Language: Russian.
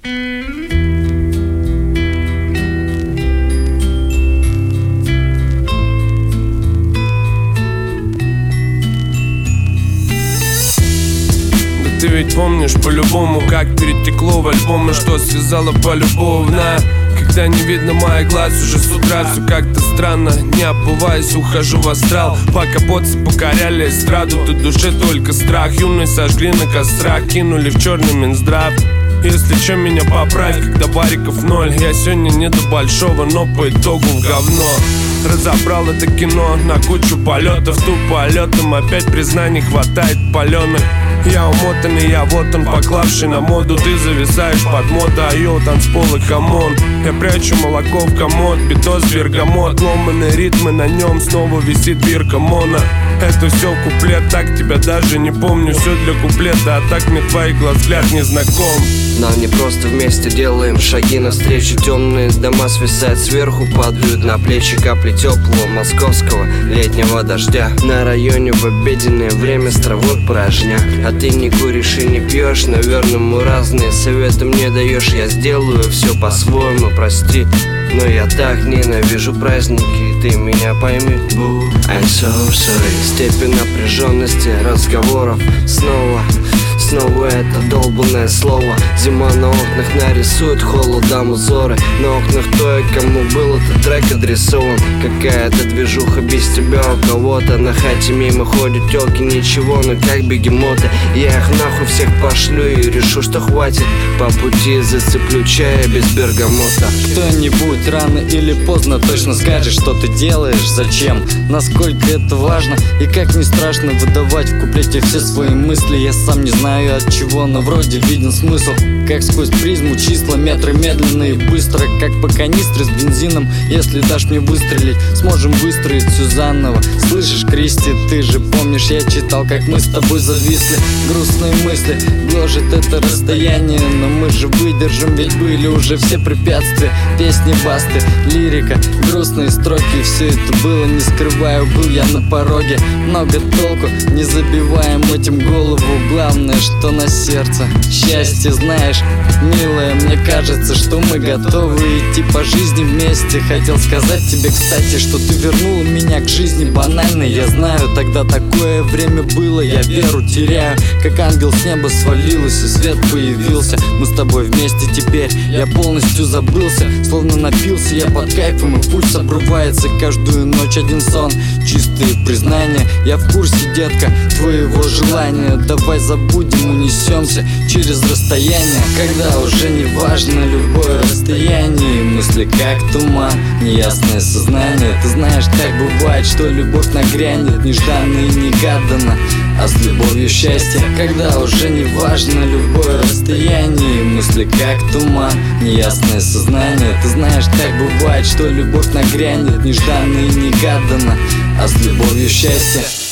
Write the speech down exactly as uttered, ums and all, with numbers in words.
Ты ведь помнишь по-любому, как перетекло в альбомы, что связало полюбовно. Когда не видно моих глаз уже с утра, все как-то странно. Не обуваясь, ухожу в астрал. Пока боцы покоряли эстраду, тут душе только страх. Юность сожгли на кострах, кинули в черный Минздрав. Если че, меня поправь, когда бариков ноль. Я сегодня не до большого, но по итогу в говно. Разобрал это кино на кучу полетов. Тут полетом опять признаний хватает паленых. Я умотанный, я вот он, поклавший на моду. Ты зависаешь под мото, а йоу, танцполы, камон. Я прячу молоко в комод, битос, бергамот. Ломаные ритмы, на нем снова висит бирка моно. Это все куплет, так тебя даже не помню. Все для куплета, а так мне твой глаз взгляд не знаком. Нам не просто вместе делаем шаги навстречу. Темные дома свисают сверху, падают на плечи капли теплого московского летнего дождя. На районе в обеденное время с травой порожня. А ты не куришь и не пьешь, наверное, мы разные. Советы мне даешь, я сделаю все по-своему, прости. Но я так ненавижу праздники, ты меня пойми. Boo, I'm so sorry. Степень напряженности разговоров снова. Снова это долбанное слово. Зима на окнах нарисует холодом узоры. На окнах той, кому был этот трек адресован. Какая-то движуха без тебя у кого-то. На хате мимо ходят тёлки, ничего, но как бегемоты. Я их нахуй всех пошлю и решу, что хватит. По пути зацеплю чая без бергамота. Кто-нибудь рано или поздно точно скажет, что ты делаешь, зачем, насколько это важно. И как не страшно выдавать в куплете все свои мысли. Я сам не знаю от чего, но вроде виден смысл. Как сквозь призму числа, метры медленно и быстро. Как по канистре с бензином. Если дашь мне выстрелить, сможем выстроить все заново. Слышишь, Кристи, ты же помнишь, я читал, как мы с тобой зависли. Грустные мысли гложет это расстояние, но мы же выдержим, ведь были уже все препятствия. Песни басты, лирика, грустные строки. Все это было, не скрываю, был я на пороге. Много толку, не забиваем этим голову. Главное, что на сердце счастье, знаешь, милая, мне кажется, что мы готовы идти по жизни вместе. Хотел сказать тебе, кстати, что ты вернула меня к жизни банальной. Я знаю, тогда такое время было, я веру теряю. Как ангел с неба свалилась и свет появился. Мы с тобой вместе теперь, я полностью забылся. Словно напился я под кайфом, и пульс обрывается каждую ночь один сон. Чистые признания, я в курсе, детка, твоего желания. Давай забудем, унесемся через расстояние. Когда уже не важно любое расстояние. Мысли как туман, неясное сознание. Ты знаешь, так бывает, что любовь нагрянет нежданно и негаданно. А с любовью счастье, когда уже не важно любое расстояние. Мысли как туман, неясное сознание. Ты знаешь, так бывает, что любовь нагрянет нежданно и негаданно. А с любовью счастье.